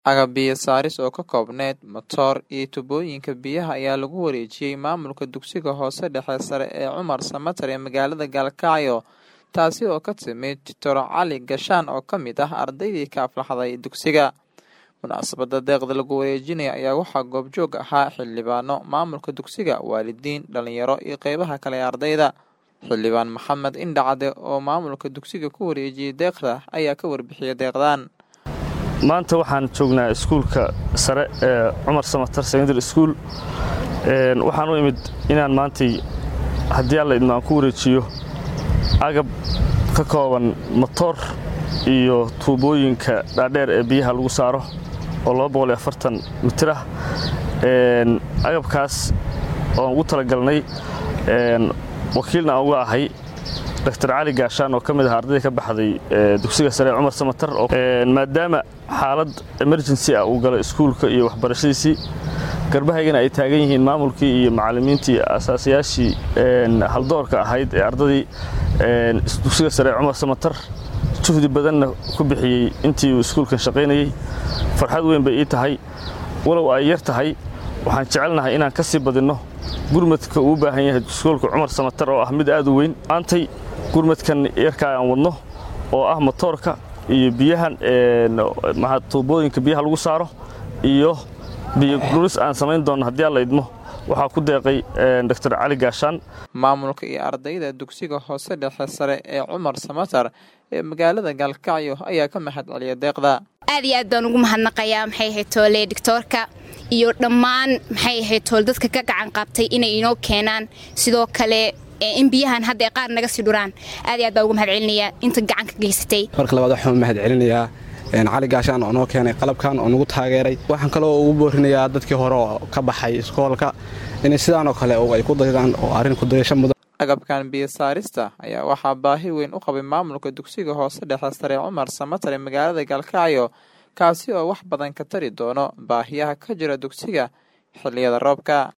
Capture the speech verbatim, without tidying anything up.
Agab biyo saaris oo ka koobneed matoor iyo tubooyinka biyaha ayaa lagu wareejiyay maamulka dugsiga hoose dhexe sare ee Cumar Samatar ee magaalada Galkacyo, taasi oo ka timid Doctor Cali Gashaan oo ka mid ah ardaydii ka aflaxday dugsiga. Munaasabadda deeqda lagu wareejinaya ayaa waxaa goobjoog ahaa xildhibaano, maamulka dugsiga, waalidiin, dhalinyaro iyo qeybaha kale ee ardayda. Xildhibaan Maxamed Indhacde oo maamulka dugsiga ku wareejiyay deeqda ayaa ka warbixiyay deeqdan. maanta waxaan joognaa iskuulka sare ee Cumar Samatar Secondary School ee waxaan u imid inaan maantay haddii alla idmaan ku wareejiyo agab ka kooban matoor iyo tuubooyinka dhaadheer ee biyaha lagu saaro oo laba boqol iyo afartan mitir ah. een agabkaas oo ugu talagalnay een wakiilna uga ahay Doctor Cali Gashaan oo ka mid ah ardayda ka baxday dugsiga sare Cumar Samatar oo maadaama xaalad emergency ah uu galay iskuulka iyo waxbarashadiisii garbahaygana ay taagan yihiin maamulkii iyo macallimiintii asaasiyaashii een haldoorka ahayd ee ardadii een dugsiga sare Cumar Samatar juhdi badanna ku bixiyay intii uu iskuulka shaqeynayay. farxad weyn bay ii tahay walow ay yar tahay waxaan jecelnahay inaan ka sii badino gurmadka uu baahan yahay iskuulka Cumar Samatar oo ah mid aad u weyn. maantay gurmadkan yarka aan wadno oo ah matoorka iyo biyahan ee ma tuubooyinka biyaha lagu saaro iyo biyo gurus aan sameyn doono haddii alla idmo waxa ku deeqay Doctor Cali Gashaan. maamulka iyo ardayda dugsiga hoose dhexe sare ee Cumar Samatar ee magaalada Galkacyo ayaa ka mahad celiyay deeqda. aad iyo aad baan ugu mahadnaqayaa maxay ahayd toole doctorka iyo dhammaan maxay ahayd tool dadka ka gacan qabtay inay inoo keenaan sidoo kale in biyahan hadda qaar naga sii duraan. aad iyo aad baan ugu mahad celinayaa inta gacan ka geysatay. marka labaad waxaan mahad celinayaa een Cali Gashaan oo noo keenay qalabkan oo nagu taageeray. waxaan kale oo ugu boorinayaa dadkii hore oo ka baxay iskoolka in sidaan oo kale oo ay ku daydaan oo arrin ku dayasho mudan. agabkan biyo saarista ayaa waxaa baahi weyn u qabay maamulka dugsiga hoose dhexe sare Cumar Samatar ee magaalada Galkacyo, kaasi oo wax badan ka tari doono baahiyaha ka jira dugsiga xilliyada roobka.